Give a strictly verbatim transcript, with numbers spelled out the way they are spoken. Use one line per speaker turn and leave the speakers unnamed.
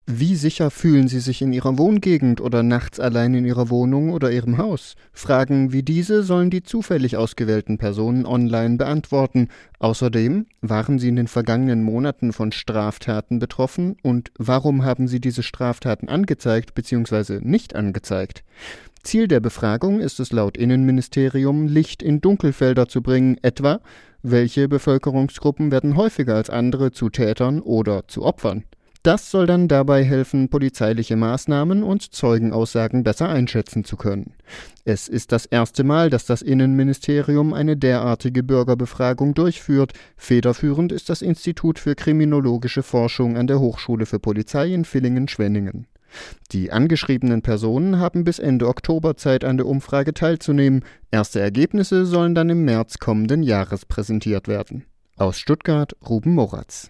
Wie sicher fühlen Sie sich in Ihrer Wohngegend oder nachts allein in Ihrer Wohnung oder Ihrem Haus? Fragen wie diese sollen die zufällig ausgewählten Personen online beantworten. Außerdem, waren Sie in den vergangenen Monaten von Straftaten betroffen und warum haben Sie diese Straftaten angezeigt bzw. nicht angezeigt? Ziel der Befragung ist es laut Innenministerium, Licht in Dunkelfelder zu bringen, etwa: Welche Bevölkerungsgruppen werden häufiger als andere zu Tätern oder zu Opfern? Das soll dann dabei helfen, polizeiliche Maßnahmen und Zeugenaussagen besser einschätzen zu können. Es ist das erste Mal, dass das Innenministerium eine derartige Bürgerbefragung durchführt. Federführend ist das Institut für kriminologische Forschung an der Hochschule für Polizei in Villingen-Schwenningen. Die angeschriebenen Personen haben bis Ende Oktober Zeit, an der Umfrage teilzunehmen. Erste Ergebnisse sollen dann im März kommenden Jahres präsentiert werden. Aus Stuttgart, Ruben Moratz.